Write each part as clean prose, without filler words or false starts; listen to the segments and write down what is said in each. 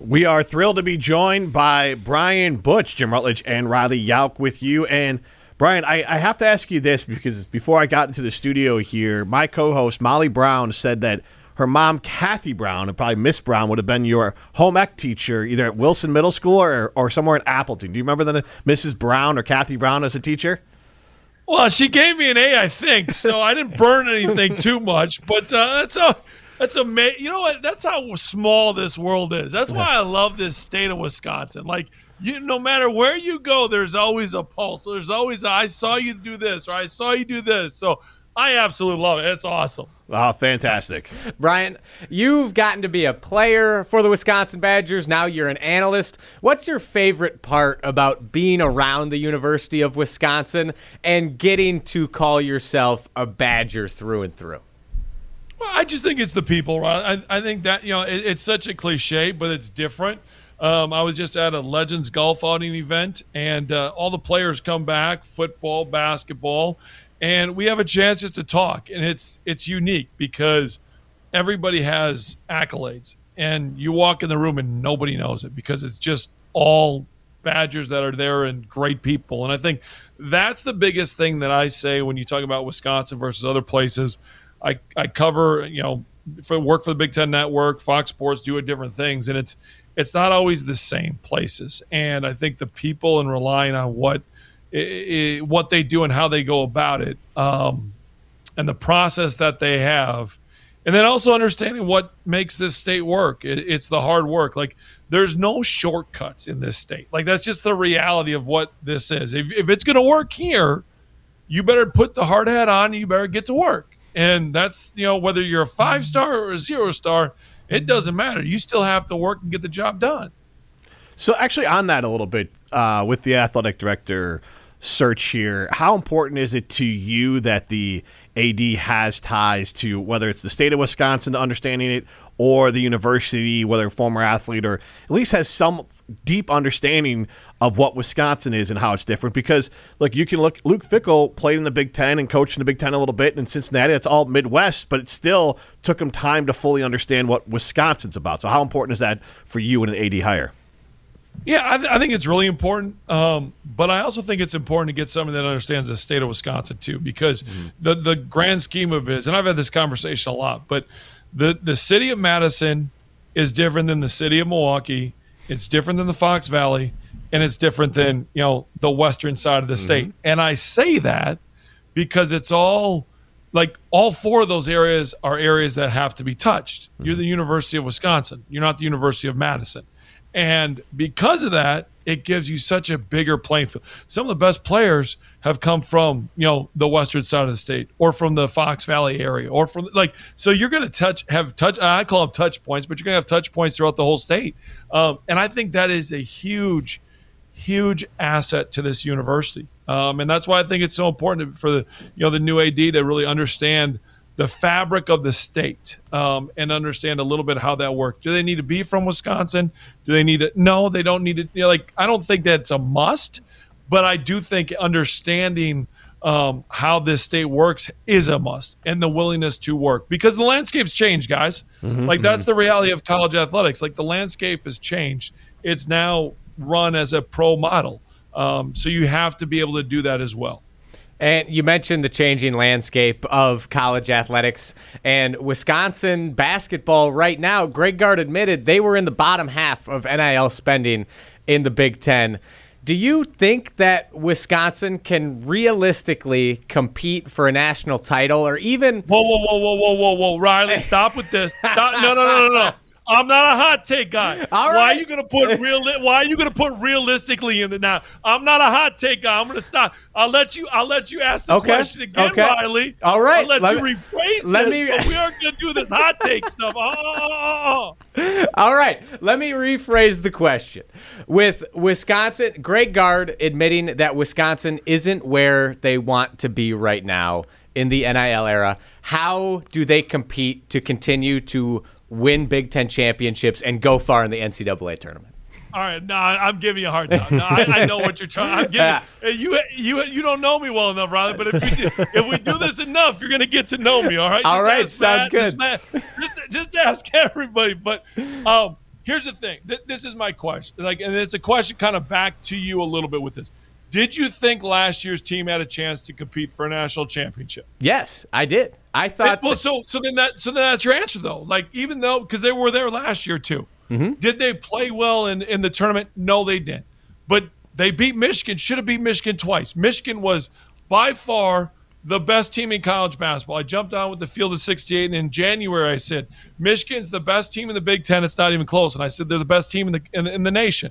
We are thrilled to be joined by Brian Butch, Jim Rutledge, and Riley Yauk with you. And Brian, I have to ask you this because before I got into the studio here, my co-host Molly Brown said that her mom, Kathy Brown, and probably Miss Brown, would have been your home ec teacher either at Wilson Middle School or somewhere in Appleton. Do you remember the Mrs. Brown or Kathy Brown as a teacher? Well, she gave me an A, I think, so I didn't burn anything too much. But that's amazing. You know what? That's how small this world is. That's why I love this state of Wisconsin. Like, no matter where you go, there's always a pulse. There's always I saw you do this or I saw you do this. So I absolutely love it. It's awesome. Oh, fantastic. Brian, you've gotten to be a player for the Wisconsin Badgers. Now you're an analyst. What's your favorite part about being around the University of Wisconsin and getting to call yourself a Badger through and through? Well, I just think it's the people, right? I think that, it's such a cliche, but it's different. I was just at a Legends golf outing event, and all the players come back, football, basketball, and we have a chance just to talk. And it's unique because everybody has accolades, and you walk in the room and nobody knows it because it's just all Badgers that are there and great people. And I think that's the biggest thing that I say when you talk about Wisconsin versus other places. I cover, work for the Big Ten Network, Fox Sports, do different things, and it's not always the same places. And I think the people and relying on what they do and how they go about it, and the process that they have, and then also understanding what makes this state work. It's the hard work. Like, there's no shortcuts in this state. Like, that's just the reality of what this is. If it's going to work here, you better put the hard hat on and you better get to work. And that's, whether you're a 5-star or a 0-star, it doesn't matter. You still have to work and get the job done. So actually on that a little bit, with the athletic director search here, how important is it to you that the AD has ties to whether it's the state of Wisconsin, understanding it, or the university, whether a former athlete or at least has some deep understanding of what Wisconsin is and how it's different? Because, look, you can look, Luke Fickell played in the Big Ten and coached in the Big Ten a little bit, and in Cincinnati, it's all Midwest, but it still took him time to fully understand what Wisconsin's about. So how important is that for you in an AD hire? Yeah, I think it's really important, but I also think it's important to get someone that understands the state of Wisconsin too, because the grand scheme of it is, and I've had this conversation a lot, but the city of Madison is different than the city of Milwaukee. It's different than the Fox Valley, and it's different than the western side of the state. And I say that because it's all four of those areas are areas that have to be touched. You're the University of Wisconsin. You're not the University of Madison. And because of that, it gives you such a bigger playing field. Some of the best players have come from, the western side of the state or from the Fox Valley area or from so you're going to have touch. I call them touch points, but you're going to have touch points throughout the whole state. And I think that is a huge, huge asset to this university. And that's why I think it's so important for the new AD to really understand the fabric of the state, and understand a little bit how that works. Do they need to be from Wisconsin? Do they need to? No, they don't need to. I don't think that's a must, but I do think understanding how this state works is a must, and the willingness to work, because the landscape's changed, guys. That's the reality of college athletics. The landscape has changed. It's now run as a pro model. So you have to be able to do that as well. And you mentioned the changing landscape of college athletics and Wisconsin basketball right now. Greg Gard admitted they were in the bottom half of NIL spending in the Big Ten. Do you think that Wisconsin can realistically compete for a national title or even... Whoa, Riley, stop with this. Stop. No. I'm not a hot take guy. All right. Why are you gonna put realistically in the now? I'm not a hot take guy. I'm gonna stop. I'll let you ask the question again, Riley. All right. I'll let you rephrase this, but we aren't gonna do this hot take stuff. All right. Let me rephrase the question. With Wisconsin, Greg Gard admitting that Wisconsin isn't where they want to be right now in the NIL era. How do they compete to continue to win Big Ten championships and go far in the NCAA tournament? All right, no, I'm giving you a hard time. No, I know what you're trying. I'm giving you don't know me well enough, Riley. But if we do this enough, you're going to get to know me. All right. All right, sounds good. Just ask everybody. But here's the thing. This is my question. And it's a question kind of back to you a little bit with this. Did you think last year's team had a chance to compete for a national championship? Yes, I did. I thought. So then that's your answer though. Like, even though, because they were there last year too. Mm-hmm. Did they play well in the tournament? No, they didn't. But they beat Michigan. Should have beat Michigan twice. Michigan was by far the best team in college basketball. I jumped on with the field of 68, and in January I said Michigan's the best team in the Big Ten. It's not even close. And I said they're the best team in the nation.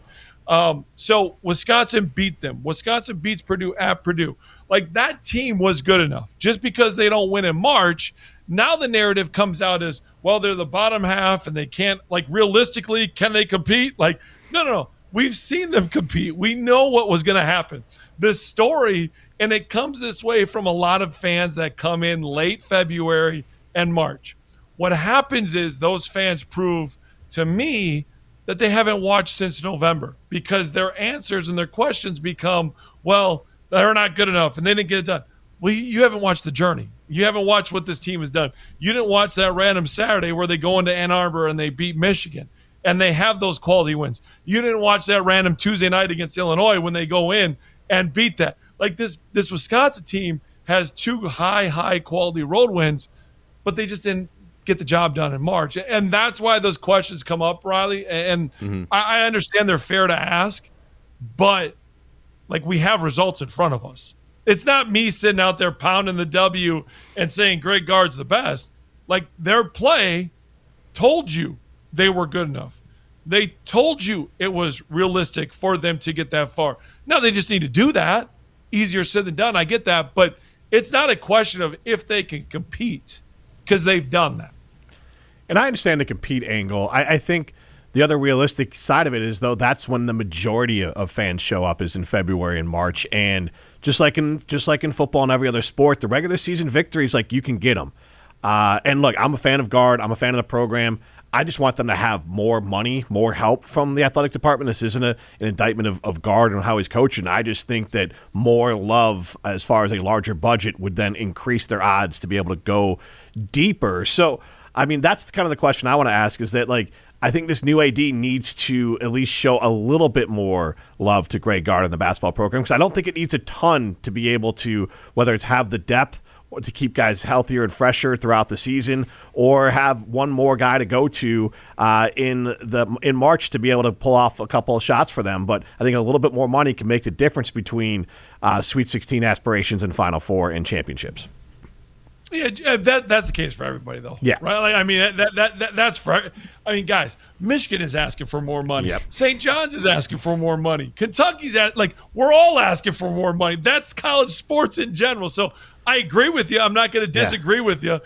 So Wisconsin beat them. Wisconsin beats Purdue at Purdue. Like, that team was good enough. Just because they don't win in March, now the narrative comes out as, well, they're the bottom half and they can't, like, realistically, can they compete? Like, no. We've seen them compete. We know what was going to happen. The story, and it comes this way from a lot of fans that come in late February and March. What happens is those fans prove to me that they haven't watched since November, because their answers and their questions become, well, they're not good enough and they didn't get it done. Well, you haven't watched the journey. You haven't watched what this team has done. You didn't watch that random Saturday where they go into Ann Arbor and they beat Michigan and they have those quality wins. You didn't watch that random Tuesday night against Illinois when they go in and beat that. Like, this Wisconsin team has 2 high quality road wins, but they just didn't get the job done in March. And that's why those questions come up, Riley. And I understand they're fair to ask, but, like, we have results in front of us. It's not me sitting out there pounding the W and saying Greg Gard's the best. Like, their play told you they were good enough. They told you it was realistic for them to get that far. Now they just need to do that. Easier said than done. I get that. But it's not a question of if they can compete, because they've done that. And I understand the compete angle. I think the other realistic side of it is, though, that's when the majority of fans show up, is in February and March. And just like in football and every other sport, the regular season victories, like, you can get them. And look, I'm a fan of Gard. I'm a fan of the program. I just want them to have more money, more help from the athletic department. This isn't an indictment of Gard and how he's coaching. I just think that more love, as far as a larger budget, would then increase their odds to be able to go deeper. So, I mean, that's kind of the question I want to ask, is that, like, I think this new AD needs to at least show a little bit more love to Greg Gard in the basketball program, because I don't think it needs a ton to be able to, whether it's have the depth or to keep guys healthier and fresher throughout the season, or have one more guy to go to in March to be able to pull off a couple of shots for them. But I think a little bit more money can make the difference between Sweet 16 aspirations and Final Four and championships. Yeah, that's the case for everybody, though. Yeah, right. Like, I mean, that's for. I mean, guys, Michigan is asking for more money. Yep. St. John's is asking for more money. Kentucky's we're all asking for more money. That's college sports in general. So I agree with you. I'm not going to disagree with you.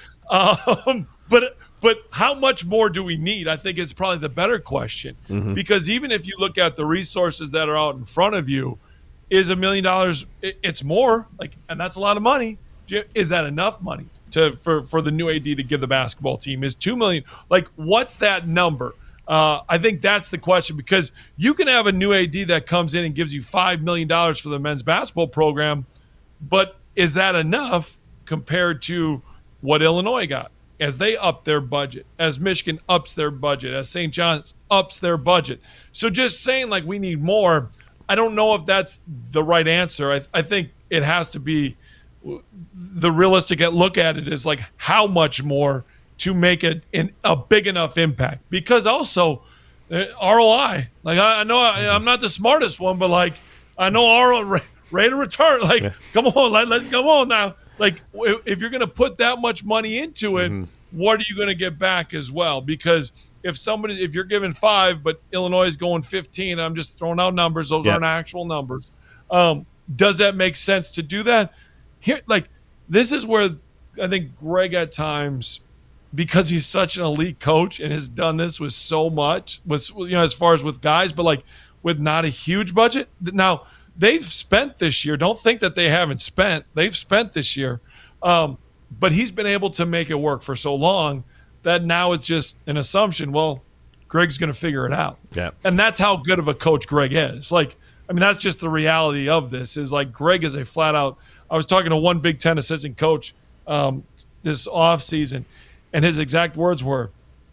But how much more do we need? I think is probably the better question. Mm-hmm. Because even if you look at the resources that are out in front of you, is $1 million? It's more. And that's a lot of money. Is that enough money for the new AD to give the basketball team? Is $2 million? Like, what's that number? I think that's the question, because you can have a new AD that comes in and gives you $5 million for the men's basketball program, but is that enough compared to what Illinois got as they up their budget, as Michigan ups their budget, as St. John's ups their budget? So just saying, like, we need more, I don't know if that's the right answer. I think it has to be the realistic look at it is, like, how much more to make it a big enough impact. Because also ROI, like, I know I'm not the smartest one, but, like, I know ROI, rate of return, like, yeah. Come on, let's come on now. Like, if you're going to put that much money into it, what are you going to get back as well? Because if you're giving 5, but Illinois is going 15, I'm just throwing out numbers. Those aren't actual numbers. Does that make sense to do that? Here, like, this is where I think Greg at times, because he's such an elite coach and has done this with so much, as far as with guys, but, like, with not a huge budget. Now, they've spent this year. Don't think that they haven't spent. They've spent this year. But he's been able to make it work for so long that now it's just an assumption, well, Greg's going to figure it out. Yeah. And that's how good of a coach Greg is. Like, I mean, that's just the reality of this, is, like, Greg is a flat out. I was talking to one Big Ten assistant coach this offseason, and his exact words were,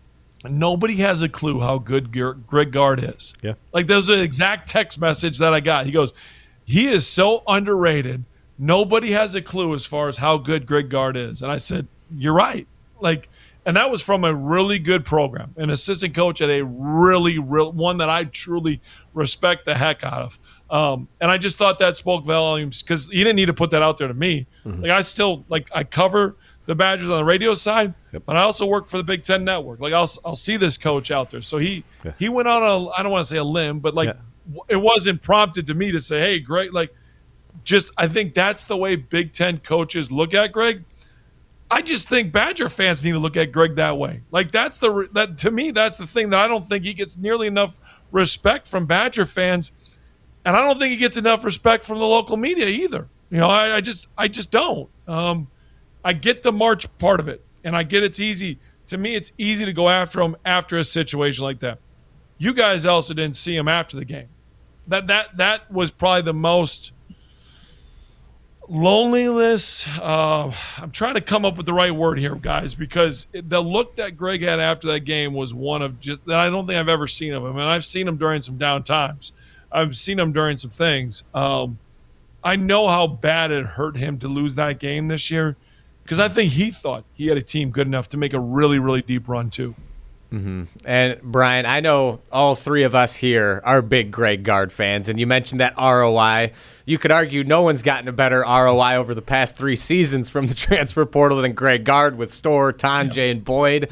nobody has a clue how good Greg Gard is. Yeah. Like, there's an exact text message that I got. He goes, he is so underrated. Nobody has a clue as far as how good Greg Gard is. And I said, you're right. Like, and that was from a really good program, an assistant coach at a really one that I truly respect the heck out of. And I just thought that spoke volumes because he didn't need to put that out there to me. Mm-hmm. Like, I still, like, I cover the Badgers on the radio side, but I also work for the Big Ten Network. Like, I'll see this coach out there. So he went on I don't want to say a limb, but like it wasn't prompted to me to say, hey, Greg, like, just I think that's the way Big Ten coaches look at Greg. I just think Badger fans need to look at Greg that way. Like, that to me, that's the thing that I don't think he gets nearly enough respect from Badger fans, and I don't think he gets enough respect from the local media either. You know, I just don't. I get the March part of it, and I get it's easy. To me, it's easy to go after him after a situation like that. You guys also didn't see him after the game. That was probably the most loneliness. I'm trying to come up with the right word here, guys, because the look that Greg had after that game was one of just that I don't think I've ever seen of him. And I've seen him during some down times. I've seen him during some things. I know how bad it hurt him to lose that game this year, because I think he thought he had a team good enough to make a really, really deep run too. Mm-hmm. And Brian, I know all three of us here are big Greg Gard fans, and you mentioned that ROI. You could argue no one's gotten a better ROI over the past 3 seasons from the transfer portal than Greg Gard with Storr, Tonje, and Boyd.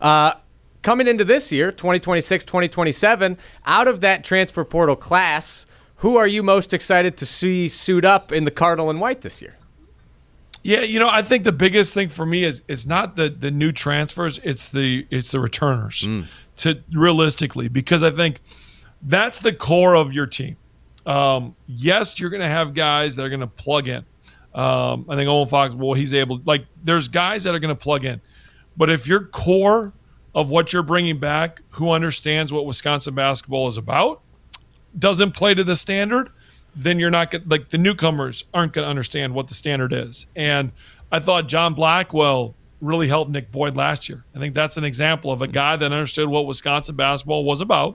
Coming into this year, 2026, 2027, out of that transfer portal class, who are you most excited to see suit up in the Cardinal and White this year? Yeah, you know, I think the biggest thing for me is it's not the new transfers, it's the returners. To realistically, because I think that's the core of your team. Yes, you're going to have guys that are going to plug in. I think Owen Fox, well, he's able, like, there's guys that are going to plug in. But if your core of what you're bringing back, who understands what Wisconsin basketball is about, doesn't play to the standard, then you're not going to, like, the newcomers aren't going to understand what the standard is. And I thought John Blackwell really helped Nick Boyd last year. I think that's an example of a guy that understood what Wisconsin basketball was about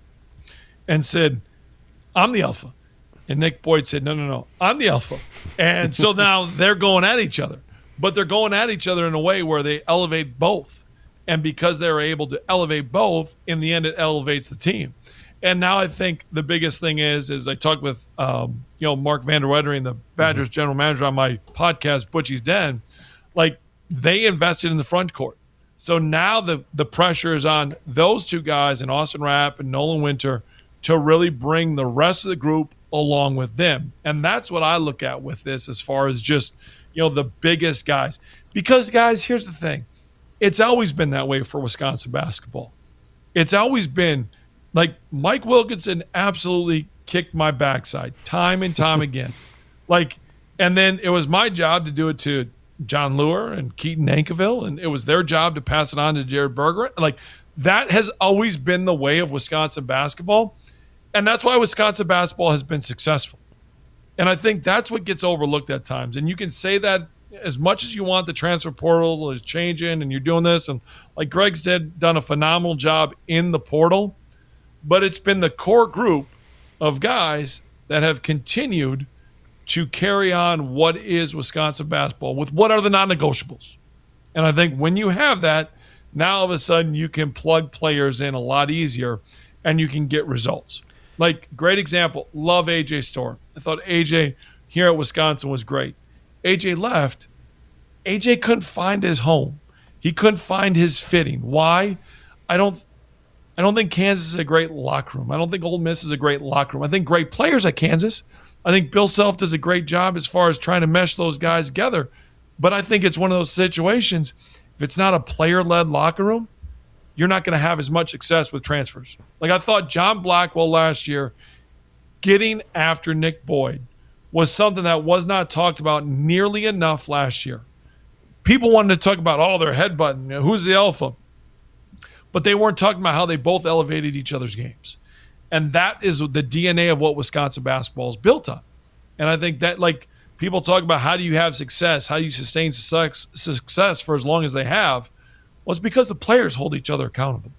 and said, I'm the alpha. And Nick Boyd said, no, I'm the alpha. And so now they're going at each other. But they're going at each other in a way where they elevate both. And because they're able to elevate both, in the end it elevates the team. And now I think the biggest thing is I talked with Mark Van Der Wettering, the Badgers general manager, on my podcast, Butchie's Den. Like, they invested in the front court. So now the pressure is on those two guys, and Austin Rapp and Nolan Winter, to really bring the rest of the group along with them. And that's what I look at with this as far as just, the biggest guys. Because, guys, here's the thing. It's always been that way for Wisconsin basketball. It's always been – like, Mike Wilkinson absolutely kicked my backside time and time again. Like, and then it was my job to do it to John Luer and Keaton Nankivell, and it was their job to pass it on to Jared Berger. Like, that has always been the way of Wisconsin basketball, and that's why Wisconsin basketball has been successful. And I think that's what gets overlooked at times. And you can say that as much as you want, the transfer portal is changing and you're doing this, and like Greg's done a phenomenal job in the portal. But it's been the core group of guys that have continued to carry on what is Wisconsin basketball with what are the non-negotiables. And I think when you have that, now all of a sudden you can plug players in a lot easier and you can get results. Like, great example, love AJ Storr. I thought AJ here at Wisconsin was great. AJ left. AJ couldn't find his home. He couldn't find his fitting. Why? I don't think Kansas is a great locker room. I don't think Ole Miss is a great locker room. I think great players at Kansas. I think Bill Self does a great job as far as trying to mesh those guys together. But I think it's one of those situations, if it's not a player-led locker room, you're not going to have as much success with transfers. Like, I thought John Blackwell last year, getting after Nick Boyd, was something that was not talked about nearly enough last year. People wanted to talk about, their headbutting, who's the alpha? But they weren't talking about how they both elevated each other's games. And that is the DNA of what Wisconsin basketball is built on. And I think that, like, people talk about how do you have success, how do you sustain success for as long as they have, well, it's because the players hold each other accountable.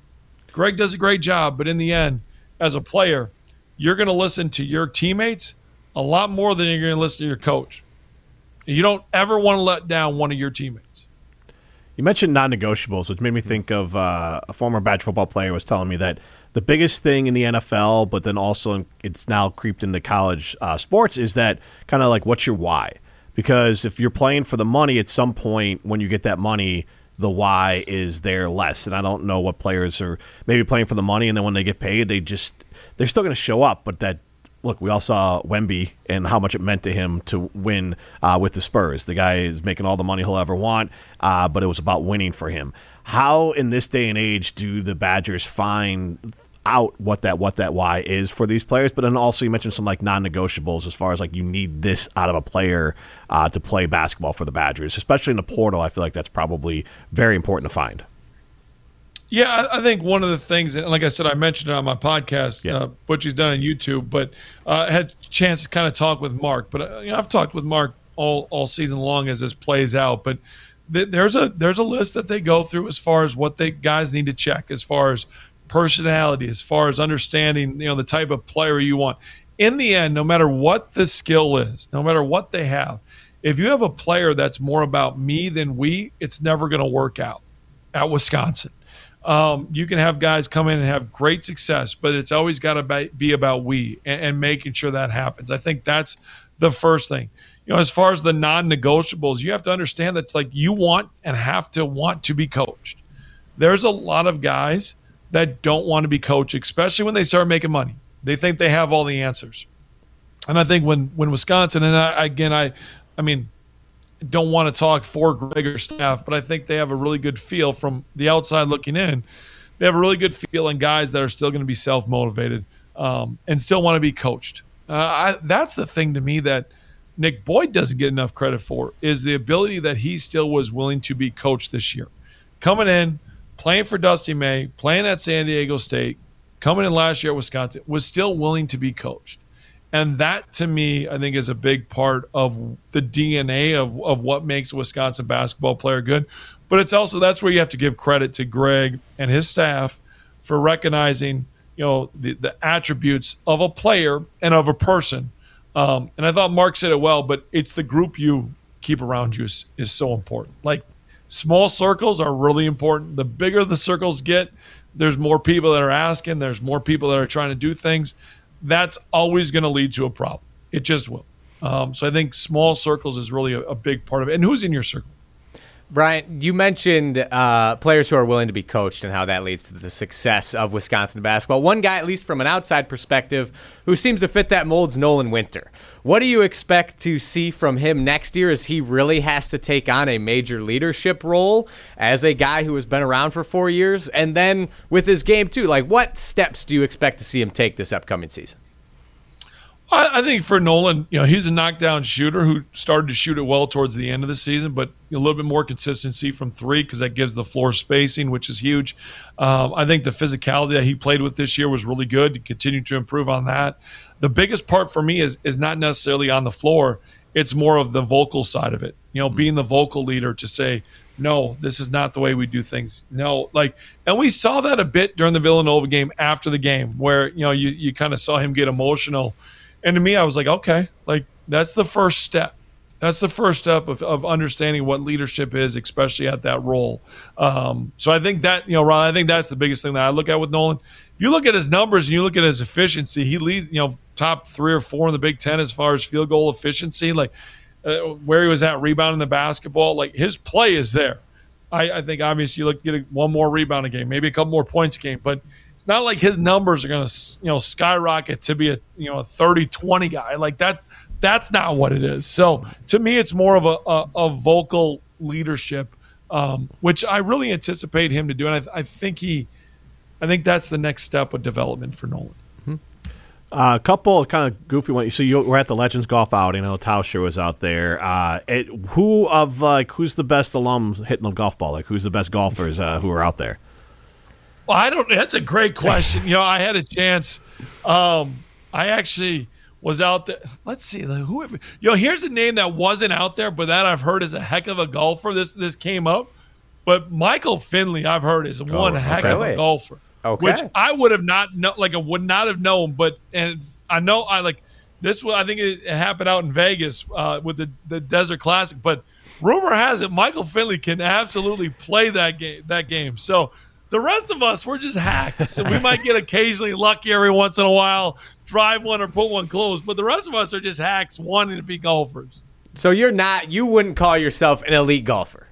Greg does a great job, but in the end, as a player, you're going to listen to your teammates a lot more than you're going to listen to your coach. You don't ever want to let down one of your teammates. You mentioned non-negotiables, which made me think of a former Badger football player was telling me that the biggest thing in the NFL, but then also it's now creeped into college sports, is that kind of like, what's your why? Because if you're playing for the money, at some point when you get that money, the why is there less. And I don't know what players are maybe playing for the money, and then when they get paid, they're still going to show up. But that, look, we all saw Wemby and how much it meant to him to win with the Spurs. The guy is making all the money he'll ever want, but it was about winning for him. How in this day and age do the Badgers find out what that why is for these players? But then also you mentioned some like non-negotiables as far as like you need this out of a player to play basketball for the Badgers, especially in the portal. I feel like that's probably very important to find. Yeah, I think one of the things, and like I said, I mentioned it on my podcast, Butchie's done on YouTube, but I had a chance to kind of talk with Mark. But I've talked with Mark all season long as this plays out. But there's a list that they go through as far as what they guys need to check, as far as personality, as far as understanding, the type of player you want. In the end, no matter what the skill is, no matter what they have, if you have a player that's more about me than we, it's never going to work out at Wisconsin. You can have guys come in and have great success, but it's always got to be about we and making sure that happens. I think that's the first thing. As far as the non-negotiables, you have to understand that it's like you want and have to want to be coached. There's a lot of guys that don't want to be coached, especially when they start making money. They think they have all the answers. And I think when Wisconsin, and I don't want to talk for Greg or staff, but I think they have a really good feel from the outside looking in. They have a really good feel in guys that are still going to be self-motivated and still want to be coached. That's the thing to me that Nick Boyd doesn't get enough credit for, is the ability that he still was willing to be coached this year. Coming in, playing for Dusty May, playing at San Diego State, coming in last year at Wisconsin, was still willing to be coached. And that, to me, I think is a big part of the DNA of what makes a Wisconsin basketball player good. But it's also, that's where you have to give credit to Greg and his staff for recognizing, the attributes of a player and of a person. And I thought Mark said it well, but it's the group you keep around you is so important. Like, small circles are really important. The bigger the circles get, there's more people that are asking, there's more people that are trying to do things. That's always going to lead to a problem. It just will. So I think small circles is really a big part of it. And who's in your circle? Brian, you mentioned players who are willing to be coached and how that leads to the success of Wisconsin basketball. One guy, at least from an outside perspective, who seems to fit that mold is Nolan Winter. What do you expect to see from him next year as he really has to take on a major leadership role as a guy who has been around for 4 years? And then with his game, too, like what steps do you expect to see him take this upcoming season? I think for Nolan, he's a knockdown shooter who started to shoot it well towards the end of the season, but a little bit more consistency from three because that gives the floor spacing, which is huge. I think the physicality that he played with this year was really good to continue to improve on that. The biggest part for me is not necessarily on the floor. It's more of the vocal side of it, being the vocal leader to say, no, this is not the way we do things. No, and we saw that a bit during the Villanova game after the game where, you kind of saw him get emotional. And to me, I was like, okay, that's the first step. That's the first step of understanding what leadership is, especially at that role. So I think that, Ron, I think that's the biggest thing that I look at with Nolan. If you look at his numbers and you look at his efficiency, he leads, top 3 or 4 in the Big Ten as far as field goal efficiency, where he was at rebounding the basketball. His play is there. I think obviously you look to get one more rebound a game, maybe a couple more points a game, but it's not like his numbers are going to, skyrocket to be a 30-20 guy. That's not what it is. So to me, it's more of a vocal leadership, which I really anticipate him to do. And I think that's the next step of development for Nolan. A couple of kind of goofy ones. So you were at the Legends Golf outing. Tauscher was out there. Who's the best alums hitting the golf ball? Who's the best golfers who are out there? Well, that's a great question. I had a chance. I actually was out there. Let's see, whoever. Here's a name that wasn't out there, but that I've heard is a heck of a golfer. This came up, but Michael Finley I've heard is one heck of a golfer. Okay. which I would have not know, like I would not have known. But and I know I like this. I think it happened out in Vegas with the Desert Classic. But rumor has it Michael Finley can absolutely play that game. So the rest of us, we're just hacks. So we might get occasionally lucky every once in a while, drive one or put one close. But the rest of us are just hacks wanting to be golfers. So you wouldn't call yourself an elite golfer?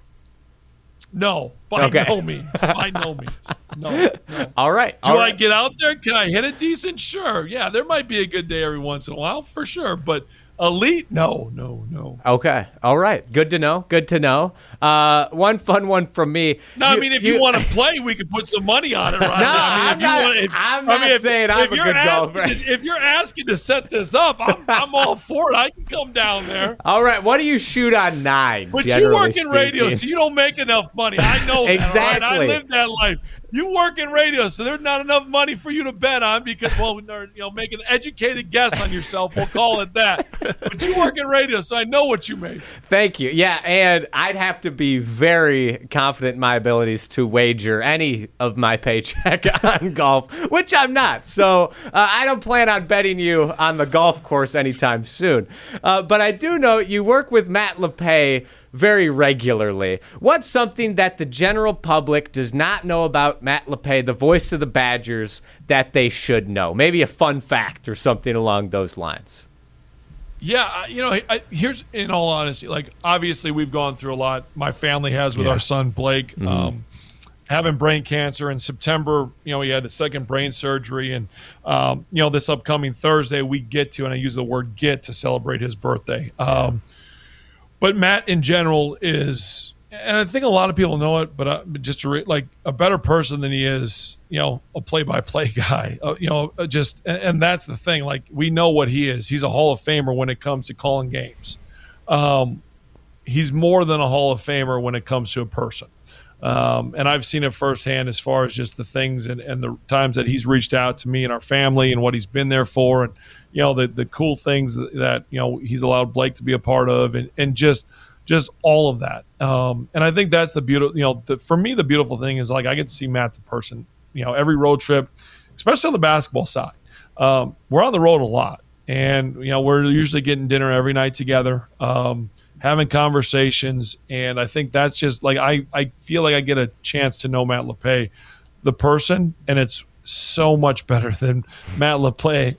No, by no means. By no means. No. All right. Do I get out there? Can I hit it decent? Sure. Yeah, there might be a good day every once in a while, for sure. But elite? No. Okay. All right. Good to know. One fun one from me. No, if you want to play, we could put some money on it, right? No, I'm not saying I'm a good golfer. If you're asking to set this up, I'm all for it. I can come down there. All right. What do you shoot on 9? But you work in radio, so you don't make enough money. I know that. Exactly. Right? I live that life. You work in radio, so there's not enough money for you to bet on because, make an educated guess on yourself. We'll call it that. But you work in radio, so I know what you make. Thank you. Yeah, and I'd have to be very confident in my abilities to wager any of my paycheck on golf, which I'm not. So I don't plan on betting you on the golf course anytime soon. But I do know you work with Matt LePay very regularly. What's something that the general public does not know about Matt LePay, the voice of the Badgers, that they should know? Maybe a fun fact or something along those lines. Yeah, here's, in all honesty, like, obviously we've gone through a lot. My family has with our son Blake, having brain cancer in September. He had a second brain surgery, and this upcoming Thursday we get to, and I use the word "get" to celebrate his birthday. But Matt in general is, and I think a lot of people know it, but just like a better person than he is, a play-by-play guy. And that's the thing. Like, we know what he is. He's a Hall of Famer when it comes to calling games. He's more than a Hall of Famer when it comes to a person. And I've seen it firsthand as far as just the things and the times that he's reached out to me and our family and what he's been there for, and the cool things that he's allowed Blake to be a part of, and just all of that. And I think that's the beautiful. For me, the beautiful thing is, like, I get to see Matt the person. Every road trip, especially on the basketball side, we're on the road a lot, and we're usually getting dinner every night together. Having conversations, and I think that's just like I feel like I get a chance to know Matt LePay, the person, and it's so much better than Matt LePay,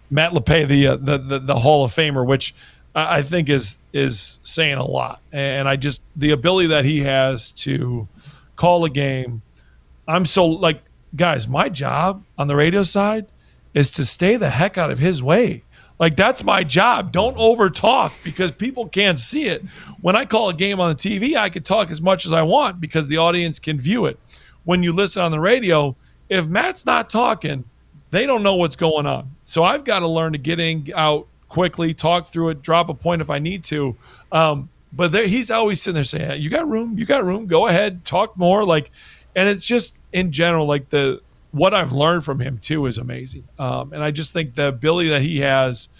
the Hall of Famer, which I think is saying a lot. And I just, the ability that he has to call a game, I'm so, like, guys, my job on the radio side is to stay the heck out of his way. Like, that's my job. Don't over talk because people can't see it. When I call a game on the TV, I can talk as much as I want because the audience can view it. When you listen on the radio, if Matt's not talking, they don't know what's going on. So I've got to learn to get out quickly, talk through it, drop a point if I need to. But he's always sitting there saying, hey, you got room, go ahead, talk more. Like, and it's just in general, like, what I've learned from him too is amazing. And I just think the ability that he has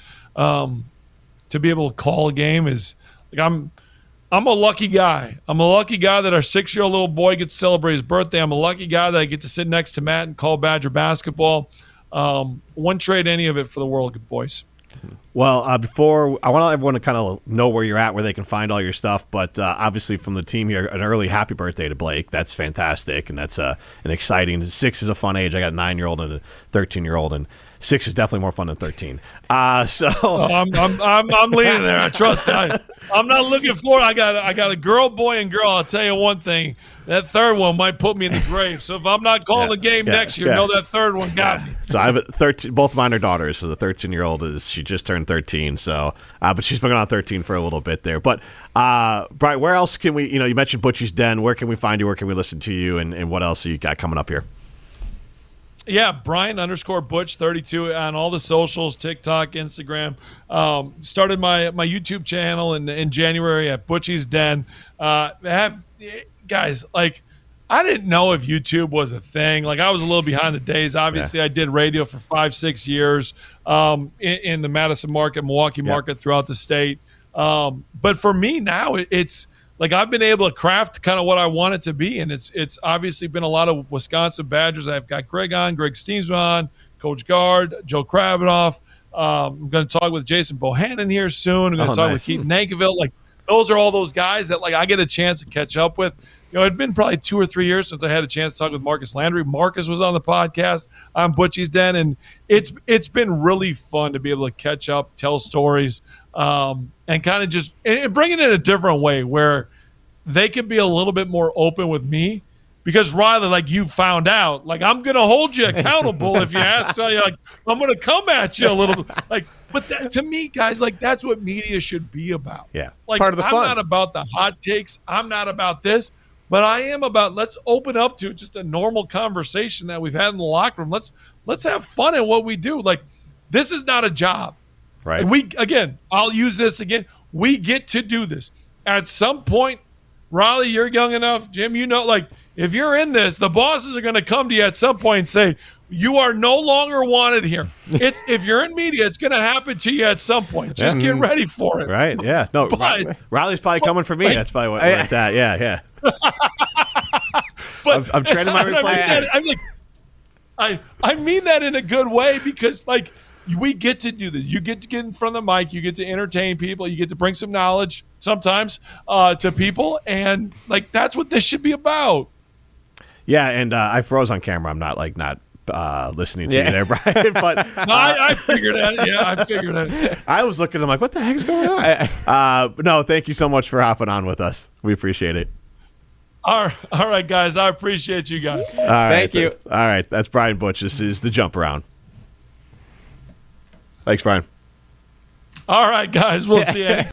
to be able to call a game is, like, I'm a lucky guy. I'm a lucky guy that our 6-year-old little boy gets to celebrate his birthday. I'm a lucky guy that I get to sit next to Matt and call Badger basketball. Wouldn't trade any of it for the world, boys. Well, before, I want everyone to kind of know where you're at, where they can find all your stuff. But obviously, from the team here, an early happy birthday to Blake. That's fantastic, and that's an exciting. 6 is a fun age. I got a 9-year-old and a 13-year-old, and 6 is definitely more fun than 13. I'm leaning there. I trust me. I'm not looking for it. I got a girl, boy, and girl. I'll tell you one thing. That third one might put me in the grave. So if I'm not calling the game next year, know that third one got me. So I have 13. Both mine are daughters. So the 13-year-old she just turned 13. So, but she's been on 13 for a little bit there. But Brian, where else can we? You mentioned Butchie's Den. Where can we find you? Where can we listen to you? And what else you got coming up here? Yeah, Brian_Butch32 on all the socials, TikTok, Instagram. Started my YouTube channel in January at Butchie's Den. Guys, like, I didn't know if YouTube was a thing. Like, I was a little behind the days. Obviously, I did radio for 5-6 years in the Madison market, Milwaukee market, throughout the state. But for me now, it's like I've been able to craft kind of what I want it to be, and it's obviously been a lot of Wisconsin Badgers. I've got Greg Steensma on, Coach Gard, Joe Krabanoff. I'm going to talk with Jason Bohannon here soon. I'm going to talk with Keaton Nankiville. Like those are all those guys that like I get a chance to catch up with. It'd been probably 2 or 3 years since I had a chance to talk with Marcus Landry. Marcus was on the podcast on Butchie's Den, and it's been really fun to be able to catch up, tell stories, and kind of just and bring it in a different way where they can be a little bit more open with me. Because Riley, like you found out, like I'm going to hold you accountable if you ask. Like I'm going to come at you a little. Like, but that, to me, guys, like that's what media should be about. Yeah, like part of the fun. I'm not about the hot takes. I'm not about this. But I am about let's open up to just a normal conversation that we've had in the locker room. Let's have fun in what we do. Like this is not a job. Right. And I'll use this again. We get to do this. At some point, Riley, you're young enough. Jim, like if you're in this, the bosses are going to come to you at some point and say, you are no longer wanted here. If you're in media, it's going to happen to you at some point. Just get ready for it. Right, yeah. No, Riley's probably coming for me. Like, that's probably where it's at. Yeah. But I'm training my replacement. I mean that in a good way because, like, we get to do this. You get to get in front of the mic. You get to entertain people. You get to bring some knowledge sometimes to people. And, like, that's what this should be about. Yeah, and I froze on camera. I'm not listening to you there, Brian. But no, I figured it. Yeah, I figured it. I was looking. I'm like, what the heck's going on? But no, thank you so much for hopping on with us. We appreciate it. All right, guys. I appreciate you guys. All right, thank you. All right, that's Brian Butch. This is the Jump Around. Thanks, Brian. All right, guys. We'll see you.